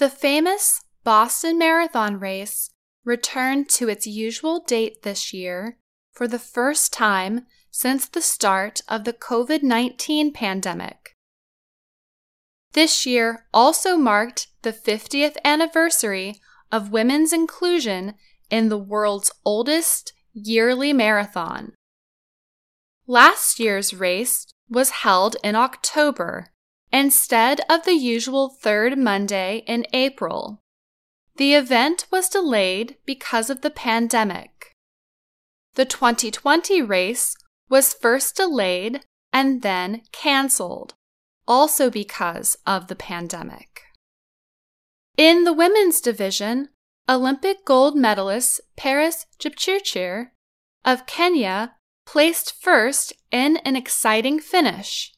The famous Boston Marathon race returned to its usual date this year for the first time since the start of the COVID-19 pandemic. This year also marked the 50th anniversary of women's inclusion in the world's oldest yearly marathon. Last year's race was held in October instead of the usual third Monday in April. The event was delayed because of the pandemic. The 2020 race was first delayed and then canceled, also because of the pandemic. In the women's division, Olympic gold medalist Peres Jepchirchir of Kenya placed first in an exciting finish.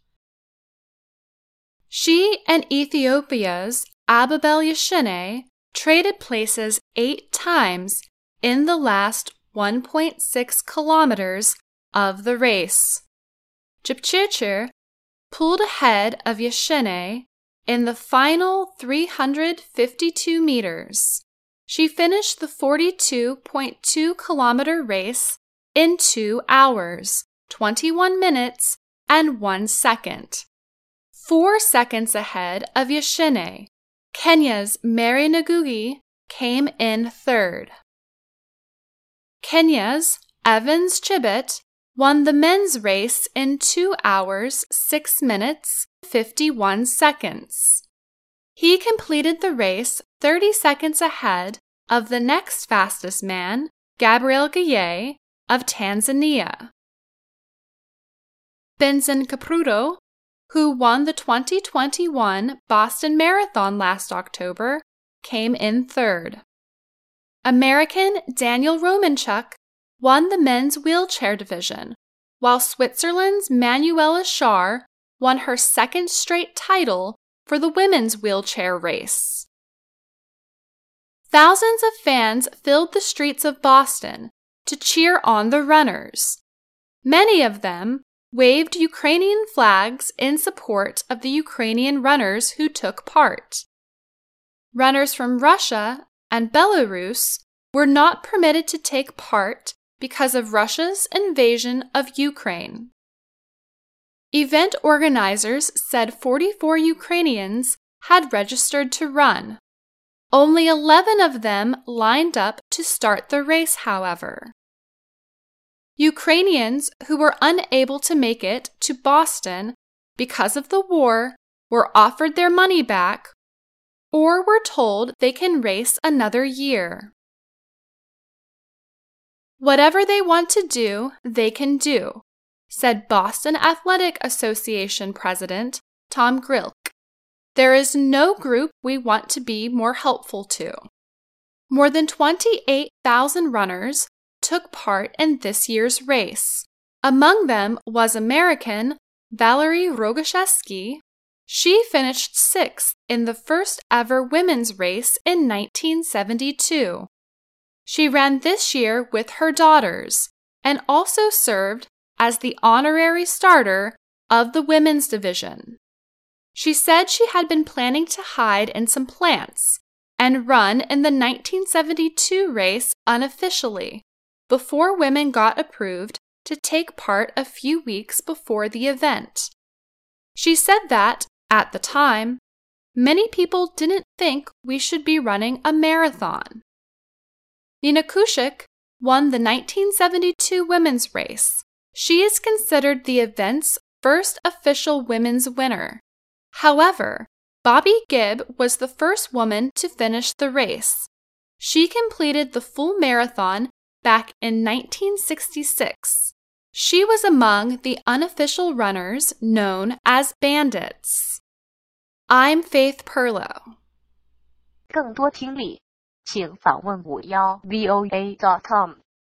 She and Ethiopia's Abebel Yeshene traded places 8 times in the last 1.6 kilometers of the race. Jepchirchir pulled ahead of Yeshene in the final 352 meters. She finished the 42.2 kilometer race in 2 hours, 21 minutes, and 1 second. 4 seconds ahead of Yeshene, Kenya's Mary Ngugi came in third. Kenya's Evans Chebet won the men's race in 2 hours, 6 minutes, 51 seconds. He completed the race 30 seconds ahead of the next fastest man, Gabriel Gaye of Tanzania. Benson Kipruto, who won the 2021 Boston Marathon last October, came in third. American Daniel Romanchuk won the men's wheelchair division, while Switzerland's Manuela Schär won her second straight title for the women's wheelchair race. Thousands of fans filled the streets of Boston to cheer on the runners. Many of them waved Ukrainian flags in support of the Ukrainian runners who took part. Runners from Russia and Belarus were not permitted to take part because of Russia's invasion of Ukraine. Event organizers said 44 Ukrainians had registered to run. Only 11 of them lined up to start the race, however. Ukrainians who were unable to make it to Boston because of the war were offered their money back or were told they can race another year. Whatever they want to do, they can do, said Boston Athletic Association President Tom Grilk. There is no group we want to be more helpful to. More than 28,000 runners took part in this year's race. Among them was American Valerie Rogoszewski. She finished 6th in the first ever women's race in 1972. She ran this year with her daughters and also served as the honorary starter of the women's division. She said she had been planning to hide in some plants and run in the 1972 race unofficially, before women got approved to take part a few weeks before the event. She said that, at the time, many people didn't think we should be running a marathon. Nina Kushik won the 1972 women's race. She is considered the event's first official women's winner. However, Bobby Gibb was the first woman to finish the race. She completed the full marathon back in 1966. She was among the unofficial runners known as bandits. I'm Faith Perlow. 更多听力，请访问51voa.com。